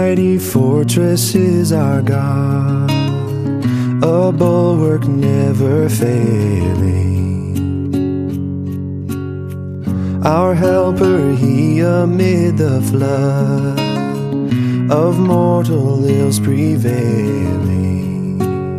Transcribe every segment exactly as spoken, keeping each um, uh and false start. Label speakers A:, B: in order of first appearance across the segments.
A: mighty fortress is our God, a bulwark never failing. Our helper, he amid the flood of mortal ills prevailing.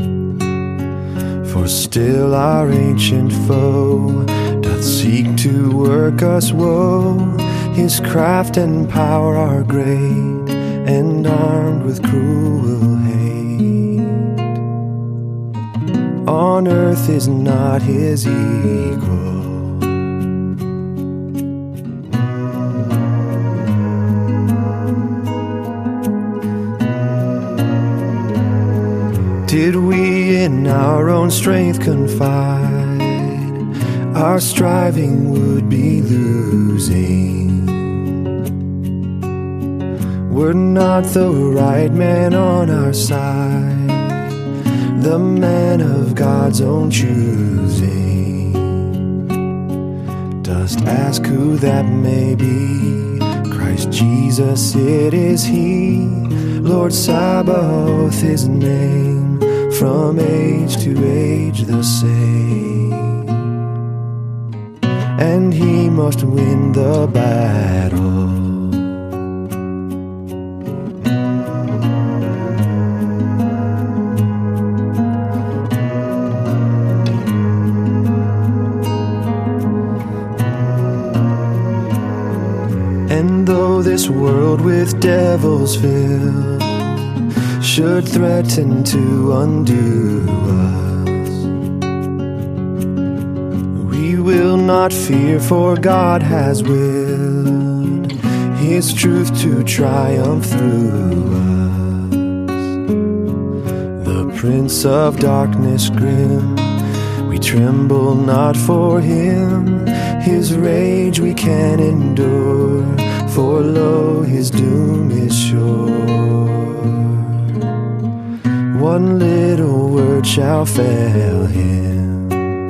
A: For still our ancient foe doth seek to work us woe. His craft and power are great, and armed with cruel hate. On earth is not his equal. Did we in our own strength confide, our striving would be losing. Were not the right man on our side, the man of God's own choosing. Dost ask who that may be? Christ Jesus, it is he. Lord Sabaoth, his name, from age to age the same. And he must win the battle. And though this world with devils filled should threaten to undo us, we will not fear, for God has willed his truth to triumph through us. The Prince of Darkness grim, we tremble not for him. His rage we can endure, for lo, his doom is sure. One little word shall fail him.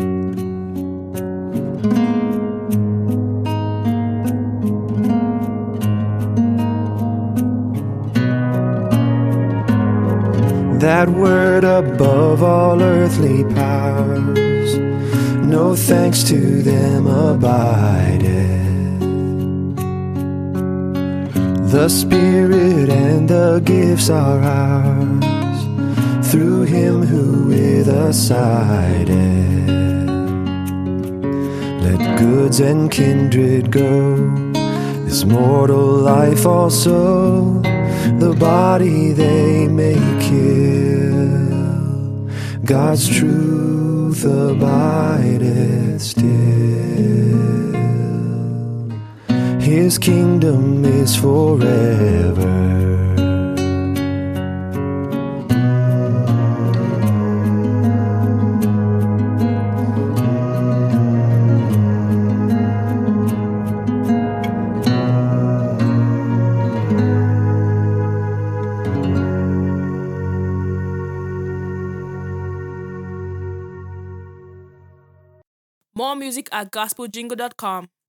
A: That word above all earthly powers, no thanks to them abideth. The Spirit and the gifts are ours, through him who with us sided. Let goods and kindred go, this mortal life also, the body they may kill. God's truth abideth still. His kingdom is forever.
B: More music at gospel jingle dot com.